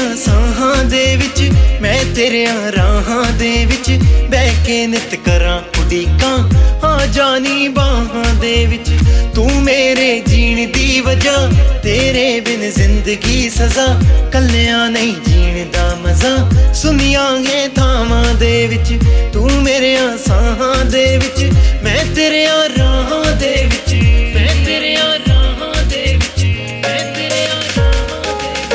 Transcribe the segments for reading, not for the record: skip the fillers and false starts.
ਸਾਹਾਂ ਦੇ ਵਿੱਚ ਮੈਂ ਤੇਰਿਆਂ ਰਾਹਾਂ ਦੇ ਵਿੱਚ ਬਹਿ ਕੇ ਨਿਤ ਕਰਾਂ ਉਡੀਕਾਂ ਆ ਜਾਨੀ ਬਾਹਾਂ ਦੇ ਵਿੱਚ ਤੂੰ ਮੇਰੇ ਜੀਣ ਦੀ ਵਜ੍ਹਾ ਤੇਰੇ ਬਿਨ ਜ਼ਿੰਦਗੀ ਸਜ਼ਾ ਕੱਲਿਆਂ ਨਹੀਂ ਜੀਣ ਦਾ ਮਜ਼ਾ ਸੁਣੀਆਂਗੇ ਥਾਵਾਂ ਦੇ ਵਿੱਚ ਤੂੰ ਮੇਰਿਆਂ ਸਾਹਾਂ ਦੇ ਵਿੱਚ ਮੈਂ ਤੇਰਿਆਂ ਰਾਹਾਂ ਦੇ ਵਿੱਚ ਮੈਂ ਤੇਰਿਆਂ ਰਾਹਾਂ ਦੇ ਵਿੱਚ ਮੈਂ ਤੇਰਿਆਂ ਰਾਹਾਂ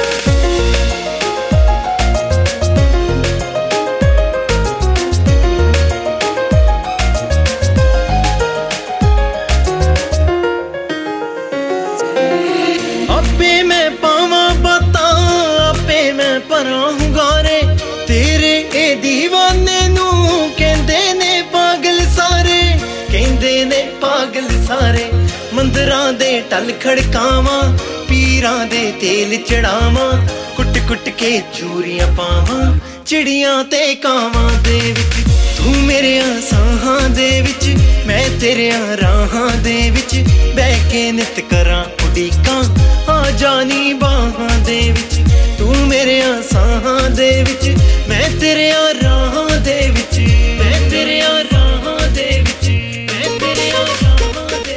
ਆਪੇ ਮੈਂ ਪਾਵਾਂ ਬਾਤਾਂ ਆਪੇ ਮੈਂ ਭਰਾਂ ਹੁੰਗਾਰੇ ਤੇਰੇ ਇਹ ਦੀਵਾਨੇ ਨੂੰ ਕਹਿੰਦੇ ਨੇ ਪਾਗਲ ਸਾਰੇ ਕਹਿੰਦੇ ਨੇ ਪਾਗਲ ਸਾਰੇ ਮੰਦਰਾਂ ਦੇ ਟਲ ਖੜਕਾਵਾਂ ਪੀਰਾਂ ਦੇ ਤੇਲ ਚੜਾਵਾਂ ਕੁੱਟ ਕੁੱਟ ਕੇ ਚੂਰੀਆਂ ਪਾਵਾਂ ਚਿੜੀਆਂ ਤੇ ਕਾਵਾਂ ਦੇ ਵਿੱਚ ਤੂੰ ਮੇਰਿਆਂ ਸਾਹਾਂ ਦੇ ਵਿੱਚ ਮੈਂ ਤੇਰਿਆਂ ਰਾਹਾਂ ਦੇ ਵਿੱਚ ਬਹਿ ਕੇ ਨਿਤ ਕਰਾਂ ਉਡੀਕਾਂ ਆ ਜਾਨੀ ਬਾਹਾਂ ਦੇ ਵਿੱਚ ਤੂੰ ਮੇਰਿਆਂ ਸਾਹਾਂ ਦੇ ਵਿੱਚ ਮੈਂ ਤੇਰਿਆਂ ਰਾਹਾਂ ਦੇ ਵਿੱਚ ਮੈਂ ਤੇਰਿਆਂ ਰਾਹਾਂ ਦੇ ਵਿੱਚ ਮੈਂ ਤੇਰਿਆਂ ਰਾਹਾਂ ਦੇ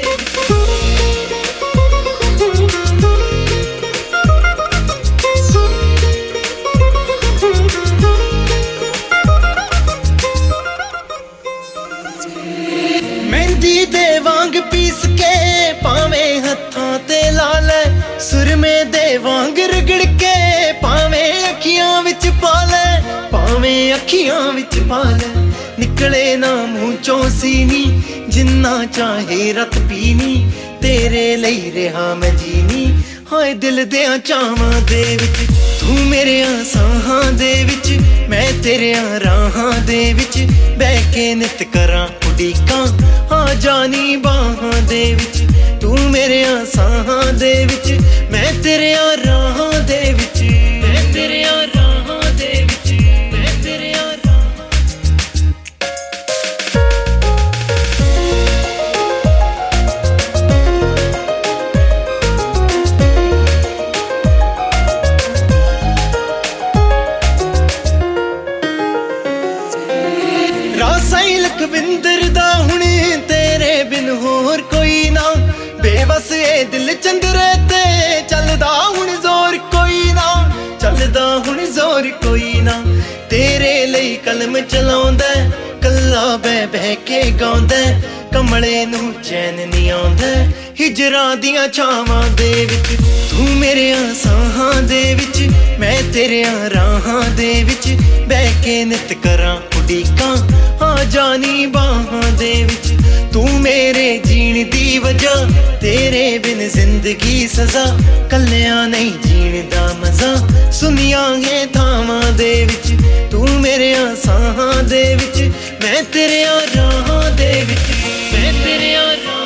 ਮਹਿੰਦੀ ਦੇ ਵਾਂਗ ਪੀਸ ਕੇ ਭਾਵੇਂ ਹੱਥਾਂ ਤੇ ਲਾ ਲੈ ਸੁਰਮੇ ਦੇ ਵਾਂਗ ਰਗੜ ਕੇ ਭਾਵੇਂ ਅੱਖੀਆਂ ਵਿੱਚ ਪਾ ਲੈ ਭਾਵੇਂ ਅੱਖੀਆਂ ਵਿੱਚ ਪਾ ਲੈ ਨਿਕਲੇ ਨਾ ਮੂੰਹ ਚੋਂ ਸੀਨੀ ਜਿੰਨਾ ਚਾਹੇ ਰਤ ਪੀਨੀ ਤੇਰੇ ਲਈ ਰਿਹਾ ਮੈਂ ਜੀਨੀ ਹਾਏ ਦਿਲ ਦਿਆਂ ਚਾਵਾਂ ਦੇ ਵਿੱਚ ਤੂੰ ਮੇਰਿਆਂ ਸਾਹਾਂ ਦੇ ਵਿੱਚ ਮੈਂ ਤੇਰਿਆਂ ਰਾਹਾਂ ਦੇ ਵਿੱਚ ਬਹਿ ਕੇ ਨਿਤ ਕਰਾਂ ਉਡੀਕਾਂ ਆ ਜਾਨੀ ਬਾਹਾਂ ਦੇ ਵਿੱਚ ਤੂੰ ਮੇਰਿਆਂ ਸਾਹਾਂ ਦੇ ਵਿੱਚ ਮੈਂ ਤੇਰਿਆਂ ਰਾਹਾਂ ਦੇ ਵਿੱਚ ਮੈਂ ਤੇਰਿਆਂ ਰਾਹਾਂ ਦੇ ਵਿੱਚ ਮੈਂ ਤੇਰਿਆਂ ਰਾਸਾਈ ਲਖਵਿੰਦਰ ਦਾ ਹੁਣ ਤੇਰੇ ਬਿਨ ਹੋਰ ਕੋਈ ਨਾ ਬੇਵਸ ਇਹ ਦਿਲ ਚੰਦਰੇ ਤੇ ਚੱਲਦਾ ਹੁਣ ਜ਼ੋਰ ਕੋਈ ਨਾ ਚੱਲਦਾ ਹੁਣ ਜ਼ੋਰ ਕੋਈ ਨਾ ਤੇਰੇ ਲਈ ਕਲਮ ਚਲਾਉਂਦਾ ਕੱਲਾ ਬਹਿ ਬਹਿ ਕੇ ਗਾਉਂਦਾ ਕਮਲੇ ਨੂੰ ਚੈਨ ਨਹੀਂ ਆਉਂਦਾ ਹਿਜਰਾਂ ਦੀਆਂ ਛਾਵਾਂ ਦੇ ਵਿੱਚ ਤੂੰ ਮੇਰਿਆਂ ਸਾਹਾਂ ਦੇ ਵਿੱਚ ਮੈਂ ਤੇਰਿਆਂ ਰਾਹਾਂ ਦੇ ਵਿੱਚ ਬਹਿ ਕੇ ਨਿਤ ਕਰਾਂ ਉਡੀਕਾਂ ਆ ਜਾਨੀ ਬਾਹਾਂ ਦੇ ਵਿੱਚ ਤੂੰ ਮੇਰੇ ਜੀਣ ਦੀ ਵਜ੍ਹਾ ਤੇਰੇ ਬਿਨ ਜ਼ਿੰਦਗੀ ਸਜ਼ਾ ਕੱਲਿਆਂ ਨਹੀਂ ਜੀਣ ਦਾ ਮਜ਼ਾ ਸੁਣੀਆਂਗੇ ਥਾਵਾਂ ਦੇ ਵਿੱਚ ਤੂੰ ਮੇਰਿਆਂ ਸਾਹਾਂ ਦੇ ਵਿੱਚ ਮੈਂ ਤੇਰਿਆਂ ਰਾਹਾਂ ਦੇ ਵਿੱਚ ਮੈਂ ਤੇਰਿਆਂ